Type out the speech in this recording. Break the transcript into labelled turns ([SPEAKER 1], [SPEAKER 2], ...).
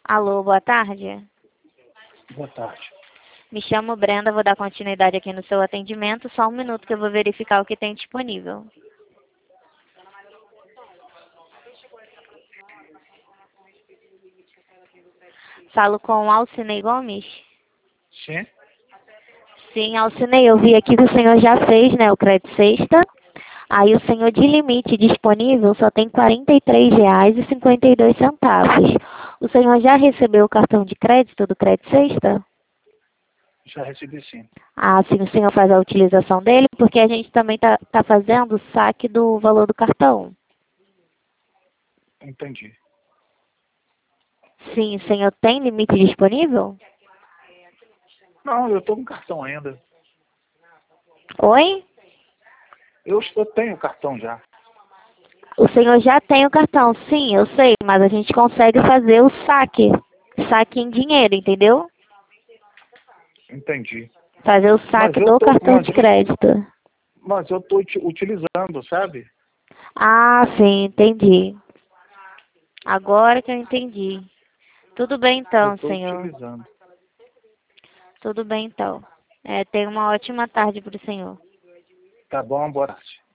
[SPEAKER 1] Alô, boa tarde.
[SPEAKER 2] Boa tarde.
[SPEAKER 1] Me chamo Brenda, vou dar continuidade aqui no seu atendimento. Só um minuto que eu vou verificar o que tem disponível. Falo com Alcinei Gomes?
[SPEAKER 2] Sim?
[SPEAKER 1] Sim, Alcinei, eu vi aqui que o senhor já fez, né, o crédito sexta. Aí o senhor de limite disponível só tem R$ 43,52. O senhor já recebeu o cartão de crédito do crédito sexta?
[SPEAKER 2] Já recebi sim.
[SPEAKER 1] Ah, sim, o senhor faz a utilização dele, porque a gente também tá fazendo o saque do valor do cartão.
[SPEAKER 2] Entendi.
[SPEAKER 1] Sim, o senhor tem limite disponível?
[SPEAKER 2] Não, eu estou com cartão ainda.
[SPEAKER 1] Oi?
[SPEAKER 2] Eu tenho o cartão já.
[SPEAKER 1] O senhor já tem o cartão, sim, eu sei, mas a gente consegue fazer o saque. Saque em dinheiro, entendeu?
[SPEAKER 2] Entendi.
[SPEAKER 1] Fazer o saque do cartão de crédito.
[SPEAKER 2] Mas eu estou utilizando, sabe?
[SPEAKER 1] Ah, sim, entendi. Agora que eu entendi. Tudo bem
[SPEAKER 2] Eu
[SPEAKER 1] então,
[SPEAKER 2] estou
[SPEAKER 1] senhor.
[SPEAKER 2] utilizando.
[SPEAKER 1] Tudo bem então. Tenha uma ótima tarde para o senhor.
[SPEAKER 2] Tá bom, boa tarde.